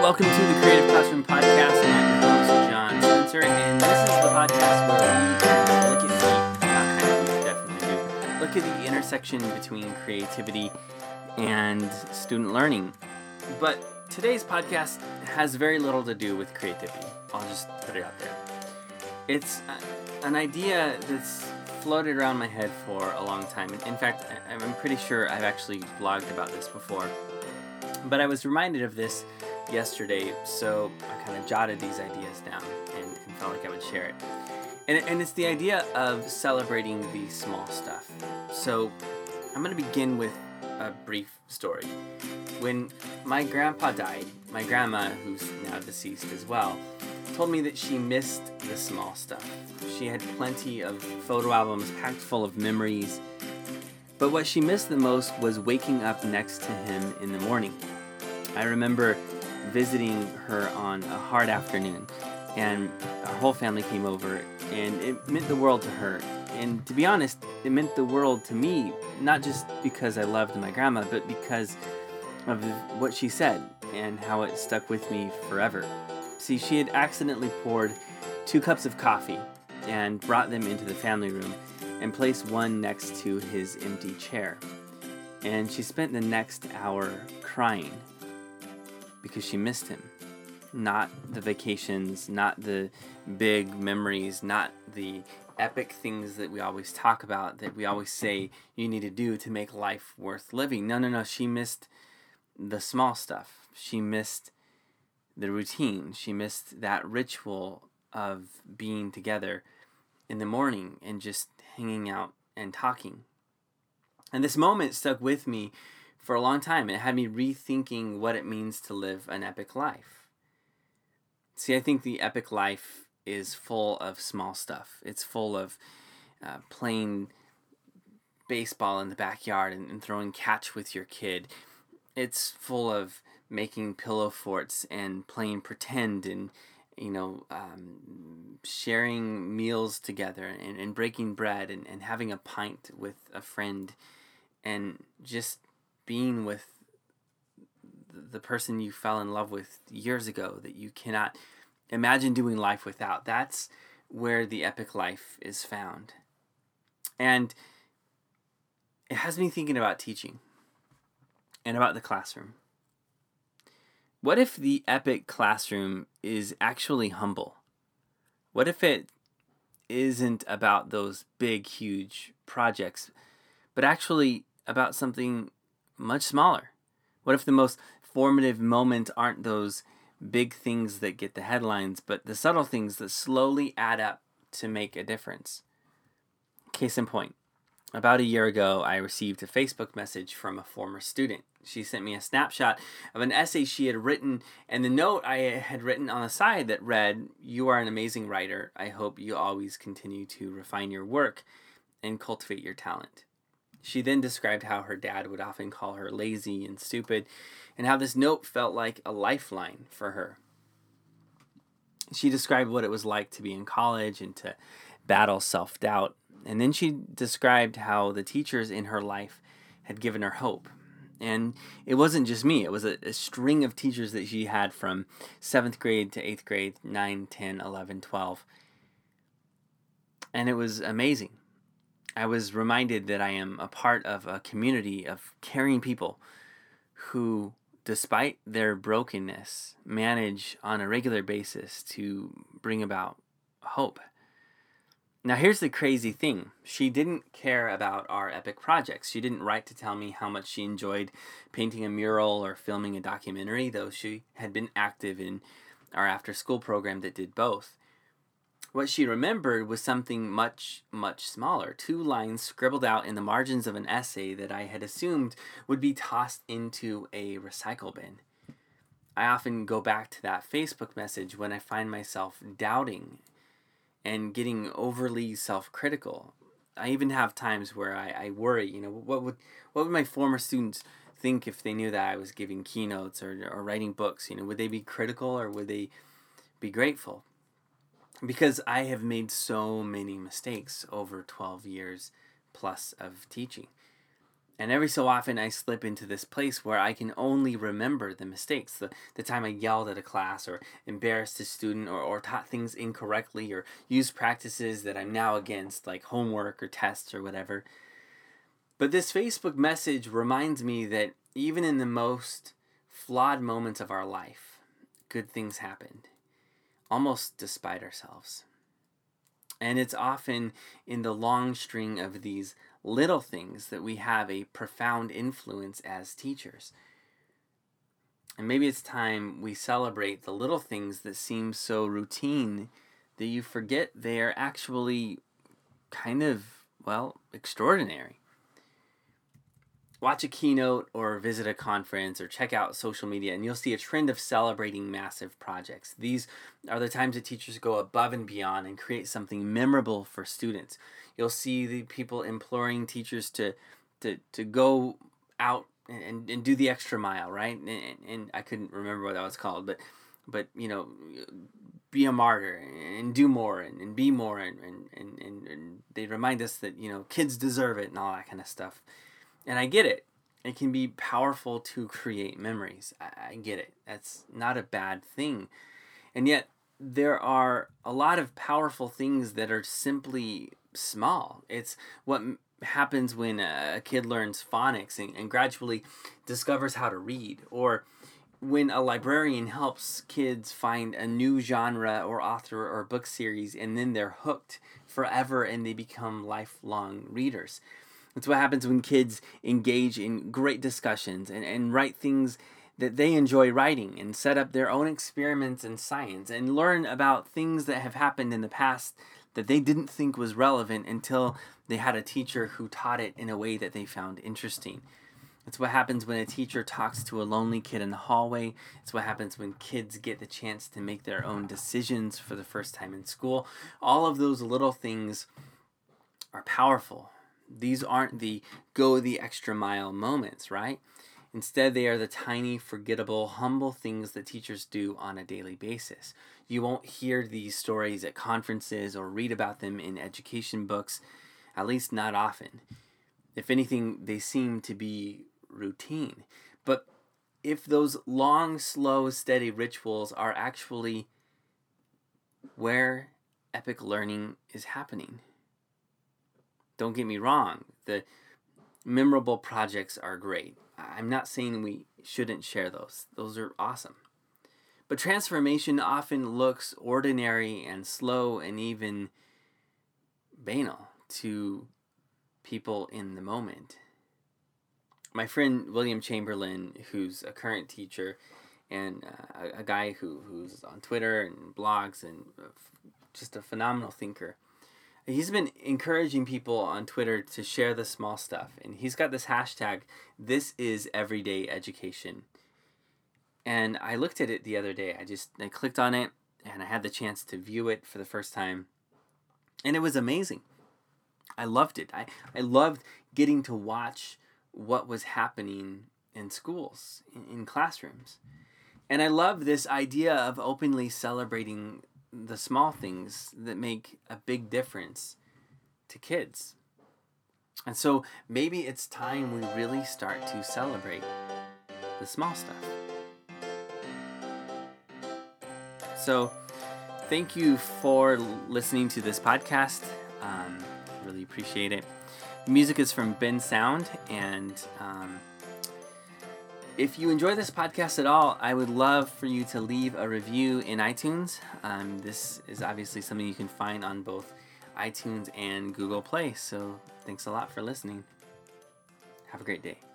welcome to the Creative Classroom Podcast. I'm your host, John Spencer, and this is the podcast where we look at the intersection between creativity and student learning. But today's podcast has very little to do with creativity. I'll just put it out there. It's an idea that's floated around my head for a long time. In fact, I'm pretty sure I've actually blogged about this before. But I was reminded of this yesterday, so I kind of jotted these ideas down and felt like I would share it. And it's the idea of celebrating the small stuff. So I'm going to begin with a brief story. When my grandpa died, my grandma, who's now deceased as well, told me that she missed the small stuff. She had plenty of photo albums packed full of memories, but what she missed the most was waking up next to him in the morning. I remember visiting her on a hard afternoon, and our whole family came over, and it meant the world to her. And to be honest, it meant the world to me, not just because I loved my grandma, but because of what she said and how it stuck with me forever. See, she had accidentally poured 2 cups of coffee and brought them into the family room and placed one next to his empty chair. And she spent the next hour crying because she missed him. Not the vacations, not the big memories, not the epic things that we always talk about, that we always say you need to do to make life worth living. No. She missed the small stuff. She missed the routine. She missed that ritual of being together in the morning and just hanging out and talking. And this moment stuck with me for a long time. It had me rethinking what it means to live an epic life. See, I think the epic life is full of small stuff. It's full of playing baseball in the backyard and throwing catch with your kid. It's full of making pillow forts and playing pretend and sharing meals together and breaking bread and having a pint with a friend and just being with the person you fell in love with years ago that you cannot imagine doing life without. That's where the epic life is found. And it has me thinking about teaching and about the classroom. What if the epic classroom is actually humble? What if it isn't about those big, huge projects, but actually about something much smaller? What if the most formative moments aren't those big things that get the headlines, but the subtle things that slowly add up to make a difference? Case in point, about a year ago, I received a Facebook message from a former student. She sent me a snapshot of an essay she had written and the note I had written on the side that read, "You are an amazing writer. I hope you always continue to refine your work and cultivate your talent." She then described how her dad would often call her lazy and stupid, and how this note felt like a lifeline for her. She described what it was like to be in college and to battle self-doubt. And then she described how the teachers in her life had given her hope. And it wasn't just me. It was a string of teachers that she had from 7th grade to 8th grade, 9, 10, 11, 12. And it was amazing. I was reminded that I am a part of a community of caring people who, despite their brokenness, manage on a regular basis to bring about hope. Now, here's the crazy thing. She didn't care about our epic projects. She didn't write to tell me how much she enjoyed painting a mural or filming a documentary, though she had been active in our after-school program that did both. What she remembered was something much, much smaller. 2 lines scribbled out in the margins of an essay that I had assumed would be tossed into a recycle bin. I often go back to that Facebook message when I find myself doubting and getting overly self-critical. I even have times where I worry, what would my former students think if they knew that I was giving keynotes or writing books? Would they be critical or would they be grateful? Because I have made so many mistakes over 12 years plus of teaching. And every so often I slip into this place where I can only remember the mistakes, the time I yelled at a class or embarrassed a student or taught things incorrectly or used practices that I'm now against, like homework or tests or whatever. But this Facebook message reminds me that even in the most flawed moments of our life, good things happened, almost despite ourselves. And it's often in the long string of these little things that we have a profound influence as teachers. And maybe it's time we celebrate the little things that seem so routine that you forget they are actually kind of, extraordinary. Watch a keynote or visit a conference or check out social media and you'll see a trend of celebrating massive projects. These are the times that teachers go above and beyond and create something memorable for students. You'll see the people imploring teachers to go out and do the extra mile, right? And I couldn't remember what that was called, but be a martyr and do more and be more and they remind us that kids deserve it and all that kind of stuff. And I get it. It can be powerful to create memories. I get it. That's not a bad thing. And yet, there are a lot of powerful things that are simply small. It's what happens when a kid learns phonics and gradually discovers how to read, or when a librarian helps kids find a new genre or author or book series and then they're hooked forever and they become lifelong readers. It's what happens when kids engage in great discussions and write things that they enjoy writing and set up their own experiments in science and learn about things that have happened in the past that they didn't think was relevant until they had a teacher who taught it in a way that they found interesting. It's what happens when a teacher talks to a lonely kid in the hallway. It's what happens when kids get the chance to make their own decisions for the first time in school. All of those little things are powerful. These aren't the go the extra mile moments, right? Instead, they are the tiny, forgettable, humble things that teachers do on a daily basis. You won't hear these stories at conferences or read about them in education books, at least not often. If anything, they seem to be routine. But if those long, slow, steady rituals are actually where epic learning is happening. Don't get me wrong, the memorable projects are great. I'm not saying we shouldn't share those. Those are awesome. But transformation often looks ordinary and slow and even banal to people in the moment. My friend William Chamberlain, who's a current teacher and a guy who's on Twitter and blogs and just a phenomenal thinker, he's been encouraging people on Twitter to share the small stuff. And he's got this hashtag, "This is everyday education." And I looked at it the other day. I clicked on it and I had the chance to view it for the first time. And it was amazing. I loved it. I loved getting to watch what was happening in schools, in classrooms. And I love this idea of openly celebrating the small things that make a big difference to kids. And so maybe it's time we really start to celebrate the small stuff. So thank you for listening to this podcast. Really appreciate it. The music is from Bensound, and if you enjoy this podcast at all, I would love for you to leave a review in iTunes. This is obviously something you can find on both iTunes and Google Play. So thanks a lot for listening. Have a great day.